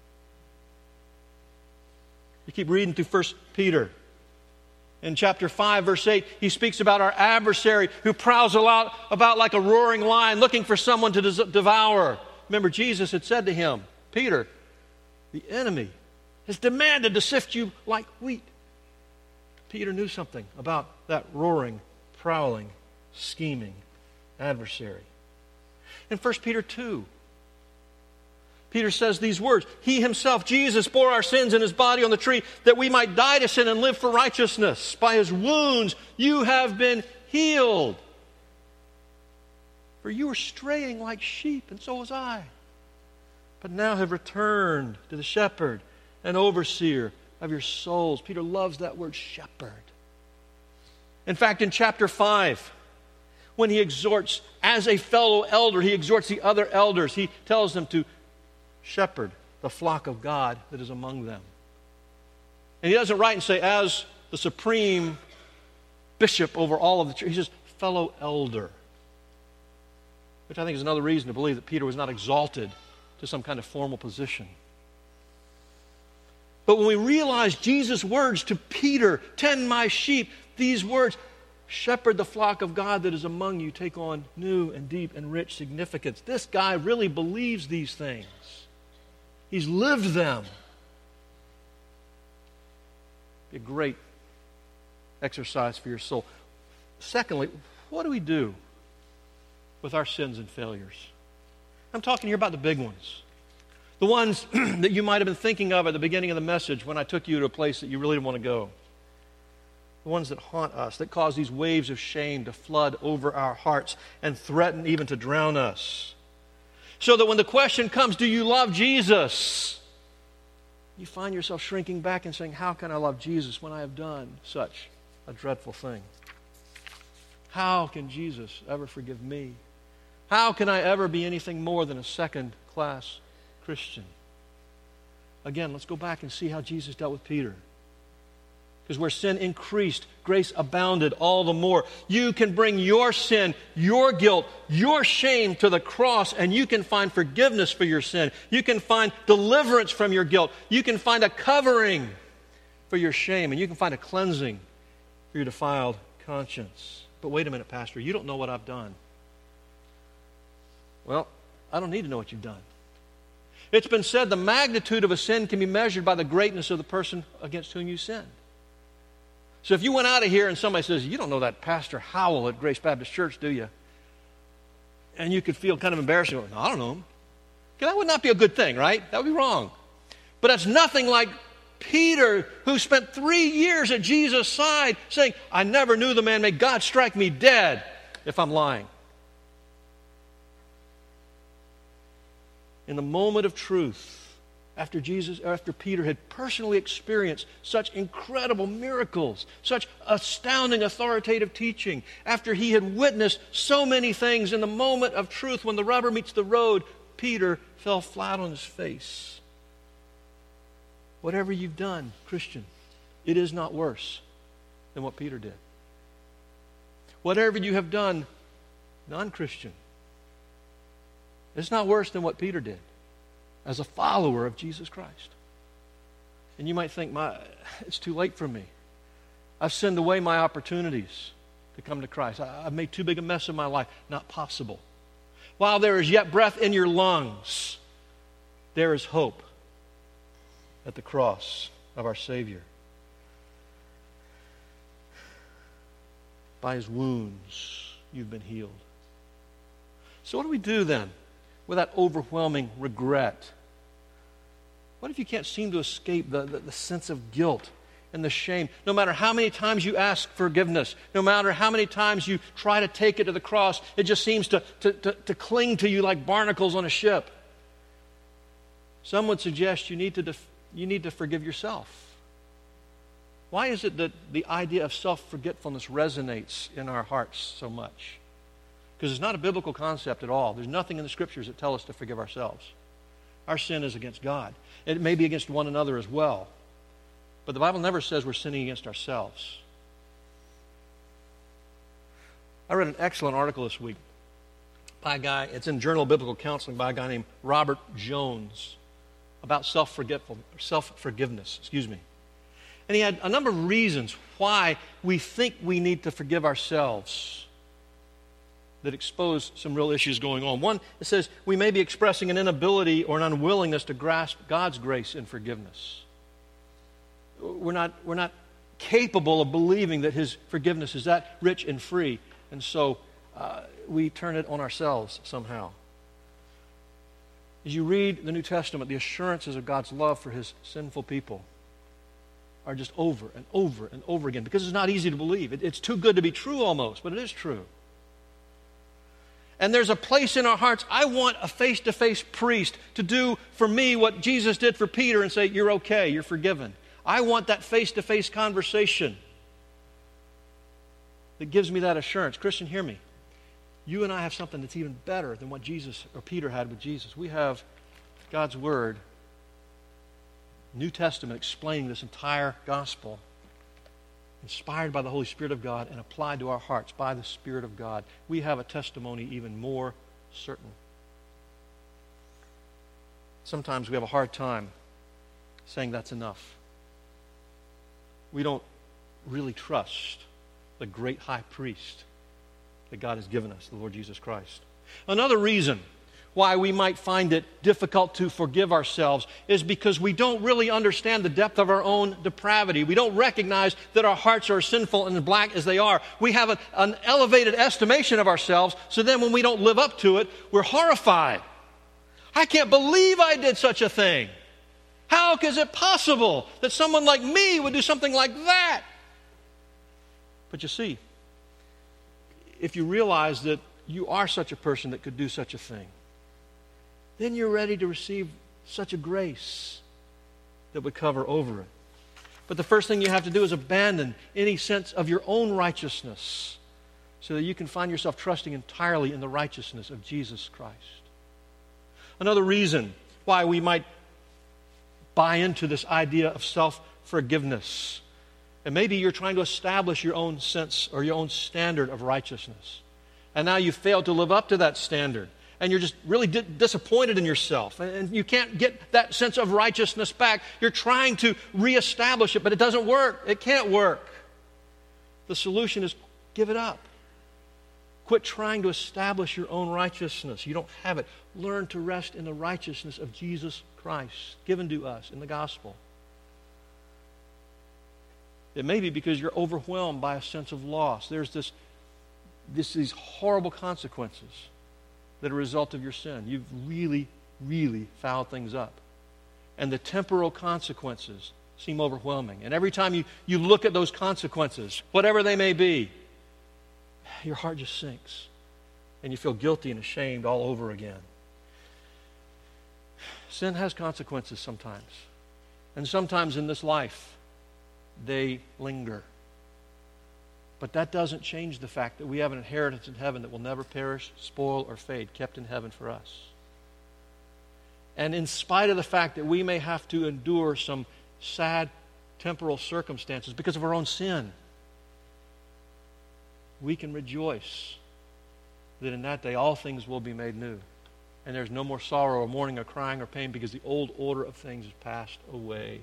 You keep reading through First Peter. In chapter five, verse eight, he speaks about our adversary who prowls about, about like a roaring lion, looking for someone to des- devour. Remember, Jesus had said to him, Peter, the enemy has demanded to sift you like wheat. Peter knew something about that roaring, prowling, scheming adversary. In First Peter two, Peter says these words, He himself, Jesus, bore our sins in his body on the tree that we might die to sin and live for righteousness. By his wounds you have been healed. For you were straying like sheep, and so was I. But now have returned to the shepherd and overseer of your souls. Peter loves that word shepherd. In fact, in chapter five, when he exhorts as a fellow elder, he exhorts the other elders. He tells them to shepherd the flock of God that is among them. And he doesn't write and say, as the supreme bishop over all of the church. He says, fellow elder. Which I think is another reason to believe that Peter was not exalted to some kind of formal position. But when we realize Jesus' words to Peter, tend my sheep, these words, shepherd the flock of God that is among you, take on new and deep and rich significance. This guy really believes these things. He's lived them. Be a great exercise for your soul. Secondly, what do we do with our sins and failures? I'm talking here about the big ones. The ones that you might have been thinking of at the beginning of the message when I took you to a place that you really didn't want to go. The ones that haunt us, that cause these waves of shame to flood over our hearts and threaten even to drown us. So that when the question comes, do you love Jesus? You find yourself shrinking back and saying, how can I love Jesus when I have done such a dreadful thing? How can Jesus ever forgive me? How can I ever be anything more than a second-class Christian? Again, let's go back and see how Jesus dealt with Peter. Because where sin increased, grace abounded all the more. You can bring your sin, your guilt, your shame to the cross, and you can find forgiveness for your sin. You can find deliverance from your guilt. You can find a covering for your shame, and you can find a cleansing for your defiled conscience. But wait a minute, Pastor, you don't know what I've done. Well, I don't need to know what you've done. It's been said the magnitude of a sin can be measured by the greatness of the person against whom you sinned. So if you went out of here and somebody says, you don't know that Pastor Howell at Grace Baptist Church, do you? And you could feel kind of embarrassed. No, I don't know him. That would not be a good thing, right? That would be wrong. But that's nothing like Peter, who spent three years at Jesus' side saying, I never knew the man. May God strike me dead if I'm lying. In the moment of truth, after Jesus, after Peter had personally experienced such incredible miracles, such astounding authoritative teaching, after he had witnessed so many things, in the moment of truth, when the rubber meets the road, Peter fell flat on his face. Whatever you've done, Christian, it is not worse than what Peter did. Whatever you have done, non-Christian, it's not worse than what Peter did as a follower of Jesus Christ. And you might think, my, it's too late for me. I've sinned away my opportunities to come to Christ. I, I've made too big a mess of my life. Not possible. While there is yet breath in your lungs, there is hope at the cross of our Savior. By his wounds, you've been healed. So what do we do then with that overwhelming regret? What if you can't seem to escape the, the, the sense of guilt and the shame? No matter how many times you ask forgiveness, no matter how many times you try to take it to the cross, it just seems to, to, to, to cling to you like barnacles on a ship. Some would suggest you need to def- you need to forgive yourself. Why is it that the idea of self-forgetfulness resonates in our hearts so much? Because it's not a biblical concept at all. There's nothing in the Scriptures that tell us to forgive ourselves. Our sin is against God. It may be against one another as well. But the Bible never says we're sinning against ourselves. I read an excellent article this week by a guy, it's in Journal of Biblical Counseling, by a guy named Robert Jones, about self-forgetful, self-forgiveness, excuse me. And he had a number of reasons why we think we need to forgive ourselves that expose some real issues going on. One, it says we may be expressing an inability or an unwillingness to grasp God's grace and forgiveness. We're not, we're not capable of believing that his forgiveness is that rich and free, and so uh, we turn it on ourselves somehow. As you read the New Testament, the assurances of God's love for his sinful people are just over and over and over again, because it's not easy to believe. It, it's too good to be true almost, but it is true. And there's a place in our hearts, I want a face-to-face priest to do for me what Jesus did for Peter and say, you're okay, you're forgiven. I want that face-to-face conversation that gives me that assurance. Christian, hear me. You and I have something that's even better than what Jesus or Peter had with Jesus. We have God's Word, New Testament, explaining this entire gospel, inspired by the Holy Spirit of God and applied to our hearts by the Spirit of God. We have a testimony even more certain. Sometimes we have a hard time saying that's enough. We don't really trust the great high priest that God has given us, the Lord Jesus Christ. Another reason why we might find it difficult to forgive ourselves is because we don't really understand the depth of our own depravity. We don't recognize that our hearts are sinful and black as they are. We have a, an elevated estimation of ourselves, so then when we don't live up to it, we're horrified. I can't believe I did such a thing. How is it possible that someone like me would do something like that? But you see, if you realize that you are such a person that could do such a thing, then you're ready to receive such a grace that would cover over it. But the first thing you have to do is abandon any sense of your own righteousness so that you can find yourself trusting entirely in the righteousness of Jesus Christ. Another reason why we might buy into this idea of self-forgiveness, and maybe you're trying to establish your own sense or your own standard of righteousness, and now you failed to live up to that standard, and you're just really di- disappointed in yourself, and, and you can't get that sense of righteousness back. You're trying to reestablish it, but it doesn't work. It can't work. The solution is give it up. Quit trying to establish your own righteousness. You don't have it. Learn to rest in the righteousness of Jesus Christ, given to us in the gospel. It may be because you're overwhelmed by a sense of loss. There's this, this these horrible consequences that are a result of your sin. You've really, really fouled things up. And the temporal consequences seem overwhelming. And every time you, you look at those consequences, whatever they may be, your heart just sinks. And you feel guilty and ashamed all over again. Sin has consequences sometimes. And sometimes in this life, they linger. But that doesn't change the fact that we have an inheritance in heaven that will never perish, spoil, or fade, kept in heaven for us. And in spite of the fact that we may have to endure some sad temporal circumstances because of our own sin, we can rejoice that in that day all things will be made new. And there's no more sorrow or mourning or crying or pain because the old order of things has passed away.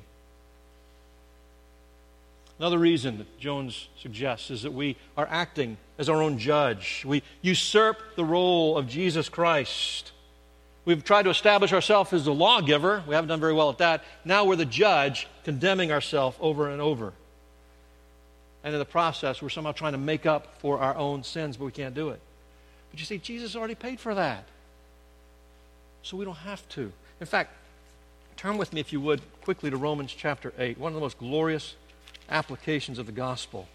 Another reason that Jones suggests is that we are acting as our own judge. We usurp the role of Jesus Christ. We've tried to establish ourselves as the lawgiver. We haven't done very well at that. Now we're the judge, condemning ourselves over and over. And in the process, we're somehow trying to make up for our own sins, but we can't do it. But you see, Jesus already paid for that. So we don't have to. In fact, turn with me, if you would, quickly to Romans chapter eight, one of the most glorious applications of the gospel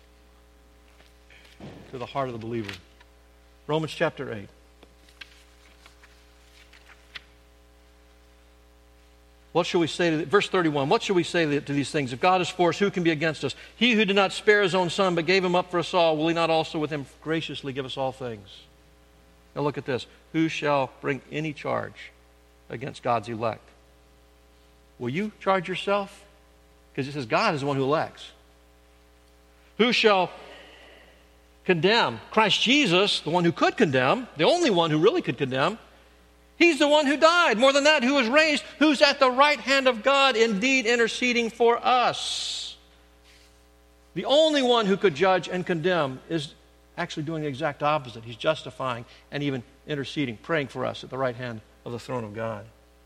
to the heart of the believer. Romans chapter eight. What shall we say to, verse thirty-one, what shall we say to these things? If God is for us, who can be against us? He who did not spare his own son, but gave him up for us all, will he not also with him graciously give us all things? Now look at this. Who shall bring any charge against God's elect? Will you charge yourself? Because it says God is the one who elects. Who shall condemn? Christ Jesus, the one who could condemn, the only one who really could condemn. He's the one who died. More than that, who was raised, who's at the right hand of God, indeed interceding for us. The only one who could judge and condemn is actually doing the exact opposite. He's justifying and even interceding, praying for us at the right hand of the throne of God.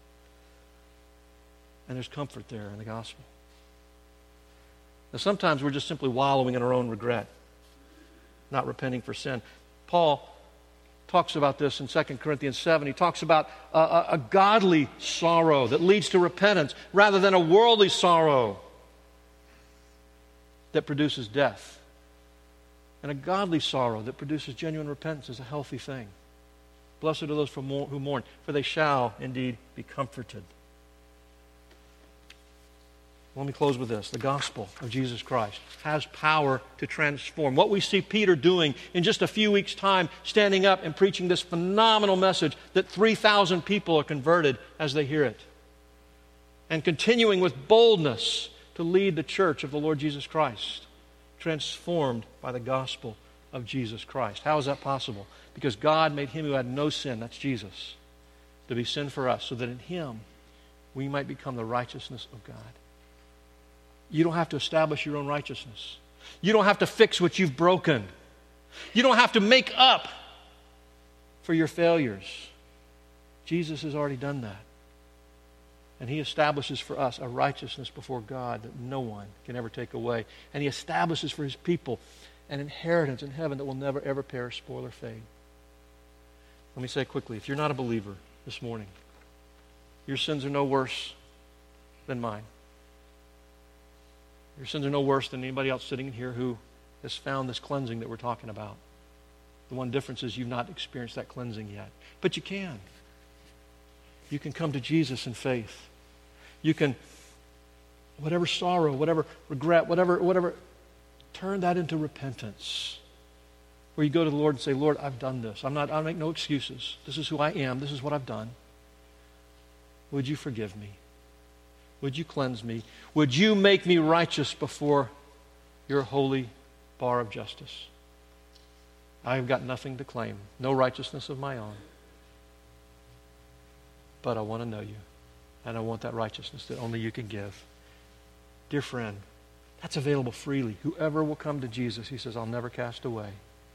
And there's comfort there in the gospel. Now, sometimes we're just simply wallowing in our own regret, not repenting for sin. Paul talks about this in Second Corinthians seven. He talks about a, a, a godly sorrow that leads to repentance rather than a worldly sorrow that produces death. And a godly sorrow that produces genuine repentance is a healthy thing. Blessed are those who mourn, for they shall indeed be comforted. Let me close with this. The gospel of Jesus Christ has power to transform. What we see Peter doing in just a few weeks' time, standing up and preaching this phenomenal message that three thousand people are converted as they hear it. And continuing with boldness to lead the church of the Lord Jesus Christ, transformed by the gospel of Jesus Christ. How is that possible? Because God made him who had no sin, that's Jesus, to be sin for us, so that in him we might become the righteousness of God. You don't have to establish your own righteousness. You don't have to fix what you've broken. You don't have to make up for your failures. Jesus has already done that. And he establishes for us a righteousness before God that no one can ever take away. And he establishes for his people an inheritance in heaven that will never, ever perish, spoil, or fade. Let me say quickly, if you're not a believer this morning, your sins are no worse than mine. Your sins are no worse than anybody else sitting in here who has found this cleansing that we're talking about. The one difference is you've not experienced that cleansing yet. But you can. You can come to Jesus in faith. You can, whatever sorrow, whatever regret, whatever, whatever, turn that into repentance. Where you go to the Lord and say, Lord, I've done this. I'm not, I make no excuses. This is who I am. This is what I've done. Would you forgive me? Would you cleanse me? Would you make me righteous before your holy bar of justice? I have got nothing to claim, no righteousness of my own. But I want to know you, and I want that righteousness that only you can give. Dear friend, that's available freely. Whoever will come to Jesus, he says, I'll never cast away.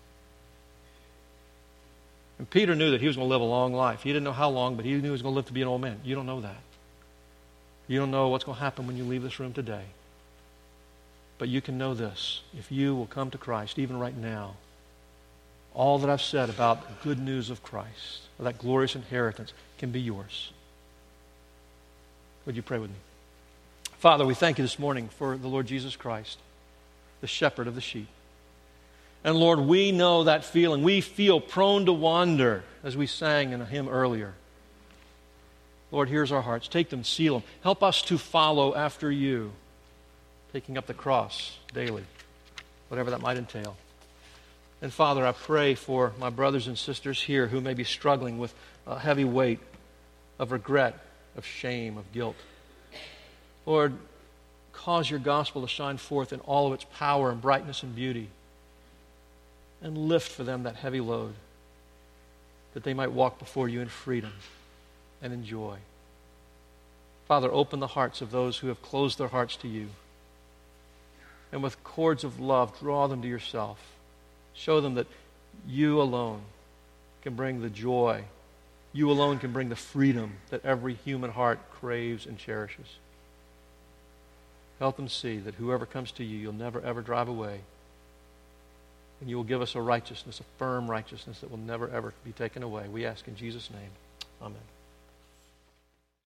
And Peter knew that he was going to live a long life. He didn't know how long, but he knew he was going to live to be an old man. You don't know that. You don't know what's going to happen when you leave this room today. But you can know this. If you will come to Christ, even right now, all that I've said about the good news of Christ, or that glorious inheritance, can be yours. Would you pray with me? Father, we thank you this morning for the Lord Jesus Christ, the shepherd of the sheep. And Lord, we know that feeling. We feel prone to wander, as we sang in a hymn earlier. Lord, here's our hearts. Take them, seal them. Help us to follow after you, taking up the cross daily, whatever that might entail. And Father, I pray for my brothers and sisters here who may be struggling with a heavy weight of regret, of shame, of guilt. Lord, cause your gospel to shine forth in all of its power and brightness and beauty, and lift for them that heavy load, that they might walk before you in freedom and in joy. Father, open the hearts of those who have closed their hearts to you, and with cords of love, draw them to yourself. Show them that you alone can bring the joy. You alone can bring the freedom that every human heart craves and cherishes. Help them see that whoever comes to you, you'll never ever drive away. And you will give us a righteousness, a firm righteousness that will never, ever be taken away. We ask in Jesus' name. Amen.